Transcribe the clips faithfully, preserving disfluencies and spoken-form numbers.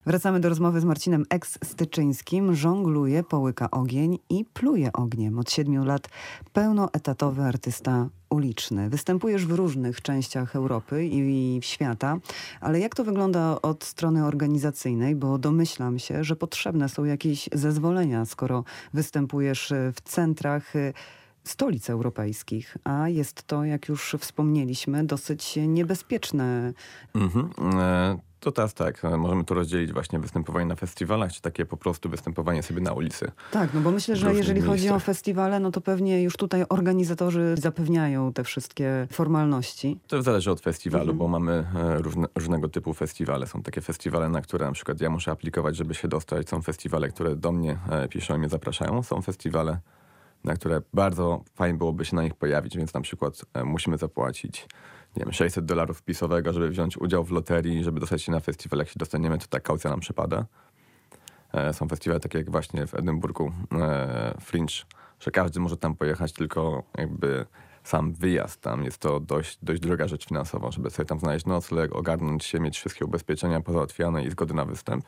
Wracamy do rozmowy z Marcinem Eks-Styczyńskim. Żongluje, połyka ogień i pluje ogniem. Od siedmiu lat pełnoetatowy artysta uliczny. Występujesz w różnych częściach Europy i świata, ale jak to wygląda od strony organizacyjnej? Bo domyślam się, że potrzebne są jakieś zezwolenia, skoro występujesz w centrach stolic europejskich, a jest to, jak już wspomnieliśmy, dosyć niebezpieczne. Mhm. E, to teraz tak, możemy to rozdzielić właśnie występowanie na festiwalach, czy takie po prostu występowanie sobie na ulicy. Tak, no bo myślę, że jeżeli chodzi o festiwale, no to pewnie już tutaj organizatorzy zapewniają te wszystkie formalności. To zależy od festiwalu, Mhm. bo mamy różne, różnego typu festiwale. Są takie festiwale, na które na przykład ja muszę aplikować, żeby się dostać. Są festiwale, które do mnie piszą i mnie zapraszają. Są festiwale, na które bardzo fajnie byłoby się na nich pojawić, więc na przykład e, musimy zapłacić, nie wiem, sześćset dolarów wpisowego, żeby wziąć udział w loterii, żeby dostać się na festiwal. Jak się dostaniemy, to ta kaucja nam przypada. E, są festiwale takie jak właśnie w Edynburgu, e, Fringe, że każdy może tam pojechać, tylko jakby sam wyjazd tam jest to dość, dość droga rzecz finansowa, żeby sobie tam znaleźć nocleg, ogarnąć się, mieć wszystkie ubezpieczenia pozałatwiane i zgody na występ.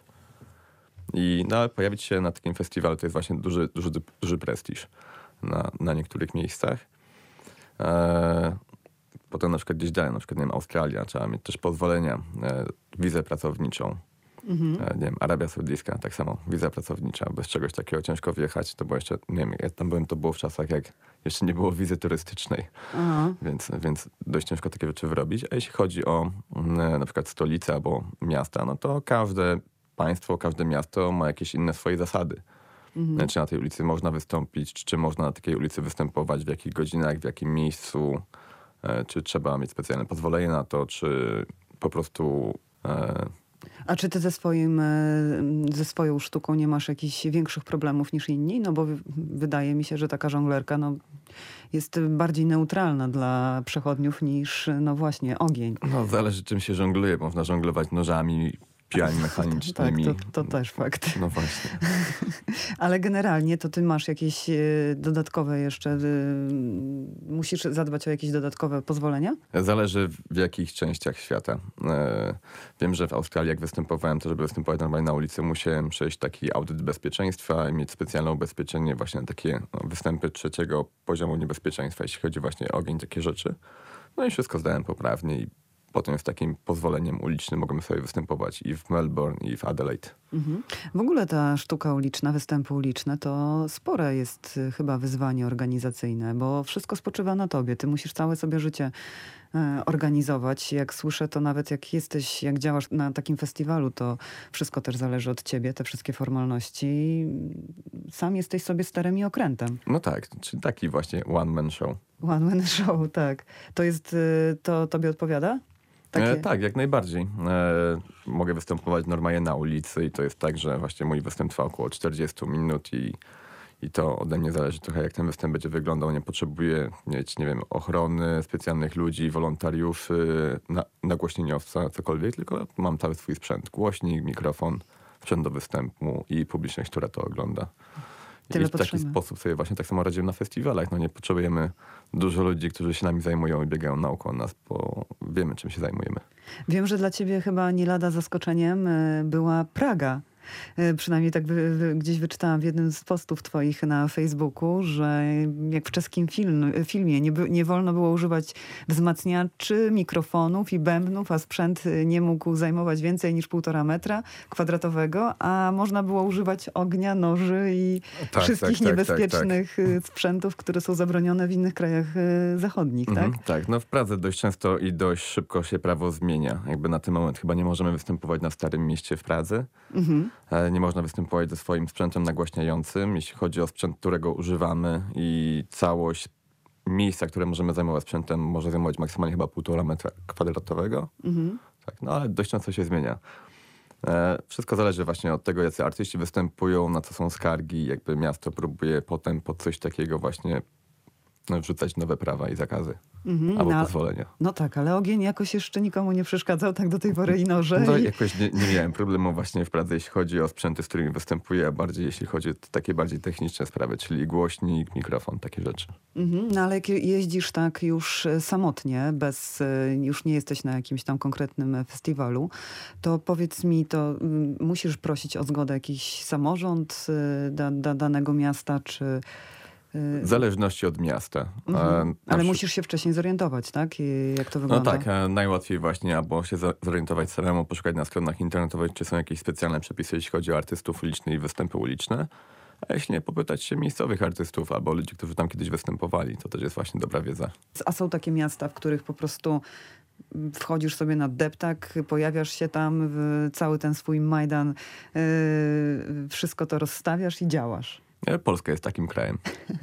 I no, ale pojawić się na takim festiwalu to jest właśnie duży, duży, duży prestiż na, na niektórych miejscach. E, potem na przykład gdzieś dalej, na przykład nie wiem, Australia, trzeba mieć też pozwolenia, e, wizę pracowniczą. Mhm. E, nie wiem, Arabia Saudyjska, tak samo, wiza pracownicza. Bez czegoś takiego ciężko wjechać. To było jeszcze, nie wiem, jak tam byłem, to było w czasach, jak jeszcze nie było wizy turystycznej. Aha. Więc, więc dość ciężko takie rzeczy wyrobić. A jeśli chodzi o e, na przykład stolice albo miasta, no to każde państwo, każde miasto ma jakieś inne swoje zasady. Mhm. Czy na tej ulicy można wystąpić, czy, czy można na takiej ulicy występować, w jakich godzinach, w jakim miejscu, e, czy trzeba mieć specjalne pozwolenie na to, czy po prostu... E, A czy ty ze, swoim, e, ze swoją sztuką nie masz jakichś większych problemów niż inni? No bo w- wydaje mi się, że taka żonglerka no, jest bardziej neutralna dla przechodniów niż no właśnie ogień. no zależy czym się żongluje. Można żonglować nożami, piłami Tak, mechanicznymi. to, to też fakt. No właśnie. Ale generalnie to ty masz jakieś e, dodatkowe jeszcze, e, musisz zadbać o jakieś dodatkowe pozwolenia? Zależy w jakich częściach świata. E, wiem, że w Australii jak występowałem, to żeby występować normalnie na ulicy, musiałem przejść taki audyt bezpieczeństwa i mieć specjalne ubezpieczenie właśnie na takie no, występy trzeciego poziomu niebezpieczeństwa, jeśli chodzi właśnie o ogień, takie rzeczy. No i wszystko zdałem poprawnie i potem z takim pozwoleniem ulicznym mogłem sobie występować i w Melbourne, i w Adelaide. Mhm. W ogóle ta sztuka uliczna, występy uliczne to spore jest y, chyba wyzwanie organizacyjne, bo wszystko spoczywa na tobie. Ty musisz całe sobie życie e, organizować. Jak słyszę, to nawet jak jesteś, jak działasz na takim festiwalu, to wszystko też zależy od ciebie, te wszystkie formalności. Sam jesteś sobie sterem i okrętem. No tak, czyli taki właśnie one-man show. One man show, tak. To jest, y, to tobie odpowiada? Takie... E, tak, jak najbardziej. E, mogę występować normalnie na ulicy i to jest tak, że właśnie mój występ trwa około czterdzieści minut i, i to ode mnie zależy trochę, jak ten występ będzie wyglądał. Nie potrzebuję mieć, nie wiem, ochrony, specjalnych ludzi, wolontariuszy, na, nagłośnieniowca, cokolwiek, tylko mam cały swój sprzęt. Głośnik, mikrofon, sprzęt do występu i publiczność, która to ogląda. Tyle I w taki potrzeby. sposób sobie właśnie tak samo radzimy na festiwalach. No nie potrzebujemy dużo ludzi, którzy się nami zajmują i biegają naokoło nas, bo wiemy, czym się zajmujemy. Wiem, że dla ciebie chyba nie lada zaskoczeniem y, była Praga. Y, Przynajmniej tak wy, wy, gdzieś wyczytałam w jednym z postów twoich na Facebooku, że jak w czeskim film, filmie nie, by, nie wolno było używać wzmacniaczy, mikrofonów i bębnów, a sprzęt y, nie mógł zajmować więcej niż półtora metra kwadratowego, a można było używać ognia, noży i Tak, wszystkich tak, tak, niebezpiecznych y, sprzętów, które są zabronione w innych krajach y, zachodnich, tak? Mhm, tak, no w Pradze dość często i dość szybko się prawo zmienia. Jakby na ten moment chyba nie możemy występować na Starym Mieście w Pradze. Mhm. E, Nie można występować ze swoim sprzętem nagłaśniającym, jeśli chodzi o sprzęt, którego używamy i całość miejsca, które możemy zajmować sprzętem, może zajmować maksymalnie chyba półtora metra kwadratowego. Mhm. Tak, no ale dość często się zmienia. E, wszystko zależy właśnie od tego, jacy artyści występują, na co są skargi, jakby miasto próbuje potem pod coś takiego właśnie wrzucać nowe prawa i zakazy. Mhm, Albo no, pozwolenia. no tak, ale ogień jakoś jeszcze nikomu nie przeszkadzał tak do tej pory i noże. No i... jakoś nie, nie miałem problemu właśnie w Pradze, jeśli chodzi o sprzęty, z którymi występuję, a bardziej jeśli chodzi o takie bardziej techniczne sprawy, czyli głośnik, mikrofon, takie rzeczy. Mhm, no ale jak jeździsz tak już e, samotnie, bez, e, już nie jesteś na jakimś tam konkretnym e, festiwalu, to powiedz mi, to mm, musisz prosić o zgodę jakiś samorząd e, da, da, danego miasta, czy... e, W zależności od miasta. Mhm. E, na Ale przykład- musisz się wcześniej zorientować, tak? I jak to No wygląda? tak, e, najłatwiej właśnie albo się za- zorientować samemu, poszukać na stronach internetowych, czy są jakieś specjalne przepisy, jeśli chodzi o artystów ulicznych i występy uliczne. A jeśli nie, popytać się miejscowych artystów albo ludzi, którzy tam kiedyś występowali. To też jest właśnie dobra wiedza. A są takie miasta, w których po prostu wchodzisz sobie na deptak, pojawiasz się tam, w cały ten swój Majdan, yy, wszystko to rozstawiasz i działasz. E, Polska jest takim krajem.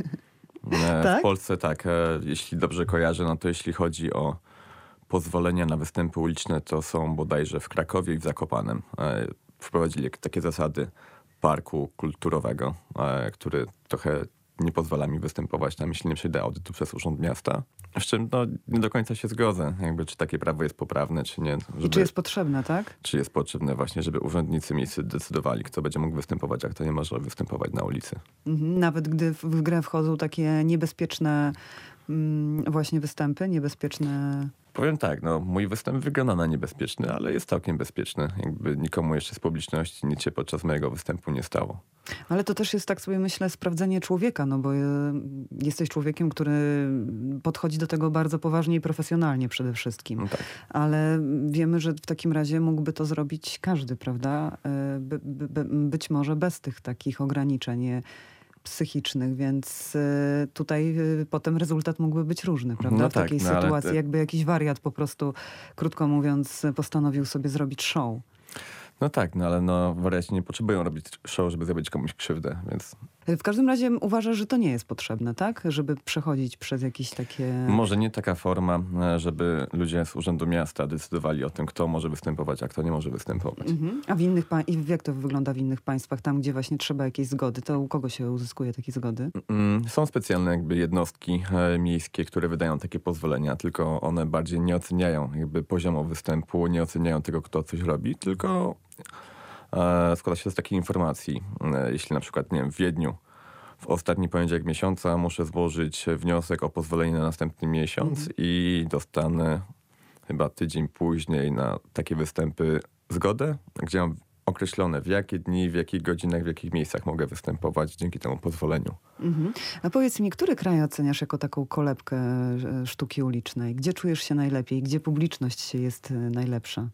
E, Tak? W Polsce tak, e, jeśli dobrze kojarzę, no to jeśli chodzi o pozwolenia na występy uliczne, to są bodajże w Krakowie i w Zakopanem. E, Wprowadzili jak- takie zasady parku kulturowego, e, który trochę nie pozwala mi występować tam, jeśli nie przejdę audytu przez Urząd Miasta. Z czym no, nie do końca się zgodzę, jakby czy takie prawo jest poprawne, czy nie. Żeby, I czy jest potrzebne, tak? czy jest potrzebne właśnie, żeby urzędnicy miejscy decydowali, kto będzie mógł występować, a kto nie może występować na ulicy. Mhm. Nawet gdy w, w grę wchodzą takie niebezpieczne mm, właśnie występy, niebezpieczne... Powiem tak, no mój występ wygląda na niebezpieczny, ale jest całkiem bezpieczny. Jakby nikomu jeszcze z publiczności nic się podczas mojego występu nie stało. Ale to też jest, tak sobie myślę, sprawdzenie człowieka, no bo e, jesteś człowiekiem, który podchodzi do tego bardzo poważnie i profesjonalnie przede wszystkim. No tak. Ale wiemy, że w takim razie mógłby to zrobić każdy, prawda? E, By, by, by, być może bez tych takich ograniczeń e, psychicznych, więc e, tutaj e, potem rezultat mógłby być różny, prawda? No w tak, takiej no ale sytuacji, te- jakby jakiś wariat po prostu, krótko mówiąc, postanowił sobie zrobić show. No tak, no ale no wariaci nie potrzebują robić show, żeby zrobić komuś krzywdę, więc W każdym razie uważasz, że to nie jest potrzebne, tak? Żeby przechodzić przez jakieś takie... może nie taka forma, e, żeby ludzie z Urzędu Miasta decydowali o tym, kto może występować, a kto nie może występować. Mhm. A w innych pa- i jak to wygląda w innych państwach, tam gdzie właśnie trzeba jakiejś zgody, to u kogo się uzyskuje takie zgody? Mm, Są specjalne jakby jednostki e, miejskie, które wydają takie pozwolenia, tylko one bardziej nie oceniają jakby poziomu występu, nie oceniają tego, kto coś robi, tylko e, składa się z takiej informacji. E, jeśli na przykład, nie wiem, w Wiedniu w ostatni poniedziałek miesiąca muszę złożyć wniosek o pozwolenie na następny miesiąc Mhm. i dostanę chyba tydzień później na takie występy zgodę, gdzie mam określone w jakie dni, w jakich godzinach, w jakich miejscach mogę występować dzięki temu pozwoleniu. Mhm. A powiedz mi, który kraj oceniasz jako taką kolebkę e, sztuki ulicznej? Gdzie czujesz się najlepiej? Gdzie publiczność się jest e, najlepsza?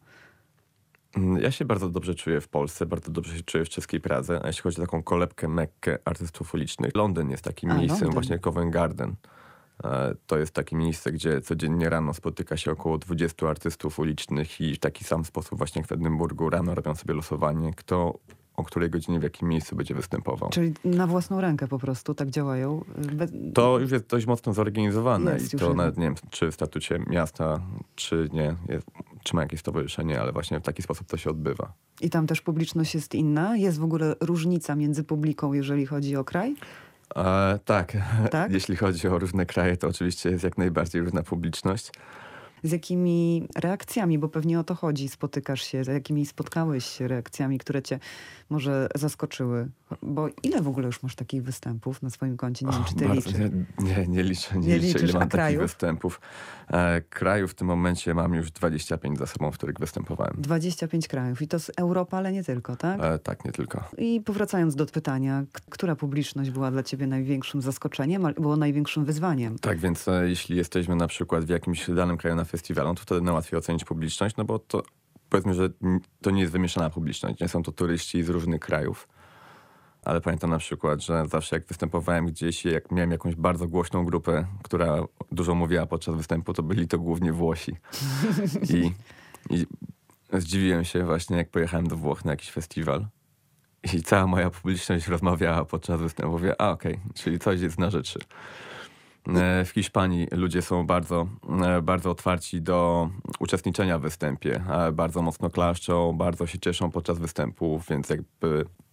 Mm, Ja się bardzo dobrze czuję w Polsce, bardzo dobrze się czuję w czeskiej Pradze, a jeśli chodzi o taką kolebkę, Mekkę artystów ulicznych, Londyn jest takim A, miejscem, Londyn. właśnie Covent Garden. E, To jest takie miejsce, gdzie codziennie rano spotyka się około dwudziestu artystów ulicznych i w taki sam sposób właśnie jak w Edynburgu rano robią sobie losowanie, kto o której godzinie w jakim miejscu będzie występował. Czyli na własną rękę po prostu tak działają? Be- To już jest dość mocno zorganizowane Jest i już to jednak. nawet nie wiem, czy w statucie miasta, czy nie, jest, czy ma jakieś stowarzyszenie, ale właśnie w taki sposób to się odbywa. I tam też publiczność jest inna? Jest w ogóle różnica między publiką, jeżeli chodzi o kraj? E, tak. Tak? Jeśli chodzi o różne kraje, to oczywiście jest jak najbardziej różna publiczność. Z jakimi reakcjami, bo pewnie o to chodzi, spotykasz się, z jakimi spotkałeś się reakcjami, które cię może zaskoczyły? Bo ile w ogóle już masz takich występów na swoim koncie? Nie wiem, czy ty Bardzo- liczysz. Nie, nie, nie liczę, nie, Nie liczę, liczysz, ile a mam takich krajów? występów. E, krajów w tym momencie mam już dwadzieścia pięć za sobą, w których występowałem. dwadzieścia pięć krajów i to z Europy, ale nie tylko, tak? E, tak, nie tylko. I powracając do pytania, k- która publiczność była dla ciebie największym zaskoczeniem, albo było największym wyzwaniem? Tak, więc e, jeśli jesteśmy na przykład w jakimś danym kraju na festiwalu, to wtedy najłatwiej ocenić publiczność, no bo to powiedzmy, że n- to nie jest wymieszana publiczność, nie są to turyści z różnych krajów. Ale pamiętam na przykład, że zawsze jak występowałem gdzieś i jak miałem jakąś bardzo głośną grupę, która dużo mówiła podczas występu, to byli to głównie Włosi. I, i zdziwiłem się właśnie, jak pojechałem do Włoch na jakiś festiwal i cała moja publiczność rozmawiała podczas występu. Mówię, a okej, czyli coś jest na rzeczy. E, W Hiszpanii ludzie są bardzo, e, bardzo otwarci do uczestniczenia w występie. E, Bardzo mocno klaszczą, bardzo się cieszą podczas występów, więc jakby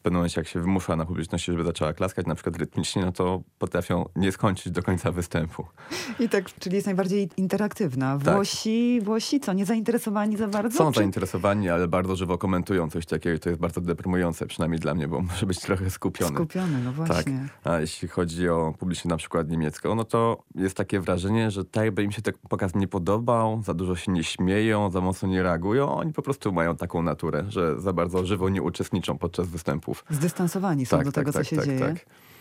pewnym momencie, jak się wymusza na publiczności, żeby zaczęła klaskać, na przykład rytmicznie, no to potrafią nie skończyć do końca występu. I tak, czyli jest najbardziej interaktywna. Tak. Włosi, Włosi co, nie zainteresowani za bardzo? Są Czy- zainteresowani, ale bardzo żywo komentują coś takiego i to jest bardzo deprymujące, przynajmniej dla mnie, bo muszę być trochę skupiony. Skupiony, no Tak. właśnie. A jeśli chodzi o publiczność na przykład niemiecką, no to jest takie wrażenie, że tak jakby im się ten pokaz nie podobał, za dużo się nie śmieją, za mocno nie reagują. Oni po prostu mają taką naturę, że za bardzo żywo nie uczestniczą podczas występów. Zdystansowani są do tego, co się dzieje.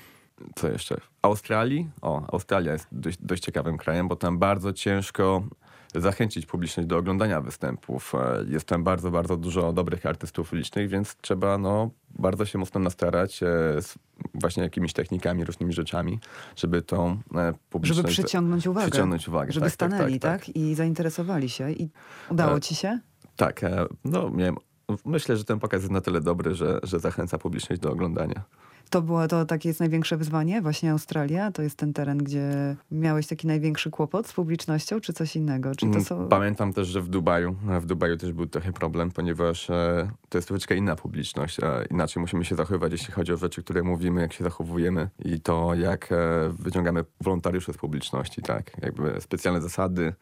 Co jeszcze? W Australii? O, Australia jest dość, dość ciekawym krajem, bo tam bardzo ciężko zachęcić publiczność do oglądania występów. E, Jest tam bardzo, bardzo dużo dobrych artystów ulicznych, więc trzeba no, bardzo się mocno nastarać e, z właśnie jakimiś technikami, różnymi rzeczami, żeby tą e, publiczność... Żeby przyciągnąć uwagę. Przyciągnąć uwagę, Żeby tak, tak, stanęli, tak, tak, tak. I zainteresowali się. I udało E, ci się? Tak, e, no miałem... Myślę, że ten pokaz jest na tyle dobry, że, że zachęca publiczność do oglądania. To było to takie jest największe wyzwanie, właśnie Australia? To jest ten teren, gdzie miałeś taki największy kłopot z publicznością, czy coś innego? Czy to są... Pamiętam też, że w Dubaju, w Dubaju też był trochę problem, ponieważ e, to jest troszeczkę inna publiczność. E, inaczej musimy się zachowywać, jeśli chodzi o rzeczy, które mówimy, jak się zachowujemy i to, jak e, wyciągamy wolontariuszy z publiczności. Tak? Jakby specjalne zasady,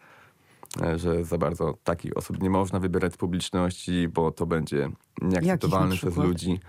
e, że za bardzo takich osób nie można wybierać z publiczności, bo to będzie nieakceptowalne Jakich na przez przykład? ludzi.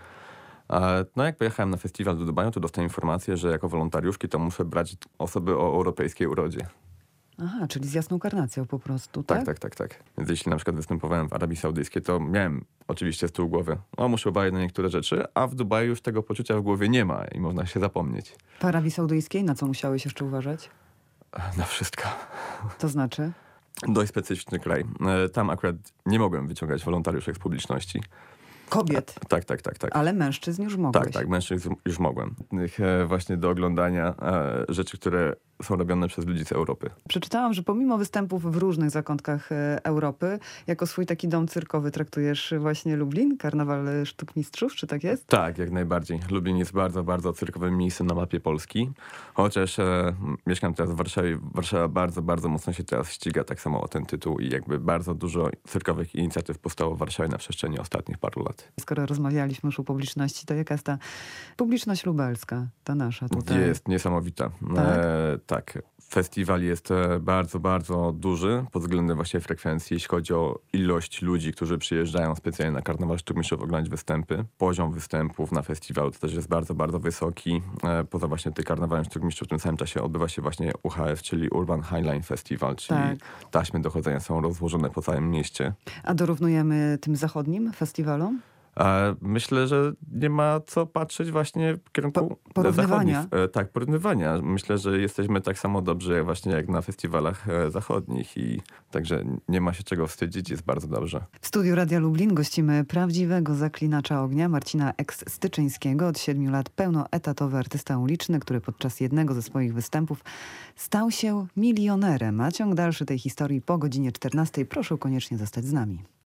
E, No jak pojechałem na festiwal do Dubaju, to dostałem informację, że jako wolontariuszki to muszę brać osoby o europejskiej urodzie. Aha, czyli z jasną karnacją po prostu, Tak, tak? tak, tak, tak. Więc jeśli na przykład występowałem w Arabii Saudyjskiej, to miałem oczywiście z tyłu głowy, o muszę uważać na niektóre rzeczy, a w Dubaju już tego poczucia w głowie nie ma i można się zapomnieć. W Arabii Saudyjskiej na co musiałeś jeszcze uważać? Na wszystko. To znaczy? Dość specyficzny kraj. E, Tam akurat nie mogłem wyciągać wolontariuszek z publiczności. Kobiet, Tak, tak, tak, tak. ale mężczyzn już mogłeś. Tak, tak, mężczyzn już mogłem. E, Właśnie do oglądania e, rzeczy, które są robione przez ludzi z Europy. Przeczytałam, że pomimo występów w różnych zakątkach e, Europy, jako swój taki dom cyrkowy traktujesz właśnie Lublin, Karnawal Sztuk Mistrzów, czy tak jest? Tak, jak najbardziej. Lublin jest bardzo, bardzo cyrkowym miejscem na mapie Polski. Chociaż e, mieszkam teraz w Warszawie. Warszawa bardzo, bardzo mocno się teraz ściga tak samo o ten tytuł i jakby bardzo dużo cyrkowych inicjatyw powstało w Warszawie na przestrzeni ostatnich paru lat. Skoro rozmawialiśmy już o publiczności, to jaka jest ta publiczność lubelska, ta nasza tutaj? Jest niesamowita. Tak? E, tak. Festiwal jest e, bardzo, bardzo duży pod względem właśnie frekwencji, jeśli chodzi o ilość ludzi, którzy przyjeżdżają specjalnie na Karnawał Sztuk Mistrzów oglądać występy. Poziom występów na festiwalu to też jest bardzo, bardzo wysoki. E, poza właśnie tym Karnawałem Sztuk Mistrzów w tym samym czasie odbywa się właśnie U H F, czyli Urban Highline Festival, czyli Tak. taśmy dochodzenia są rozłożone po całym mieście. A dorównujemy tym zachodnim festiwalom? E, Myślę, że nie ma co patrzeć właśnie w kierunku Po- porównywania. zachodnich. E, Tak, porównywania. Myślę, że jesteśmy tak samo dobrzy jak właśnie jak na festiwalach e, zachodnich i także nie ma się czego wstydzić, jest bardzo dobrze. W studiu Radia Lublin gościmy prawdziwego zaklinacza ognia Marcina Eks-Styczyńskiego. Od siedmiu lat pełnoetatowy artysta uliczny, który podczas jednego ze swoich występów stał się milionerem. A ciąg dalszy tej historii po godzinie czternastej. Proszę koniecznie zostać z nami.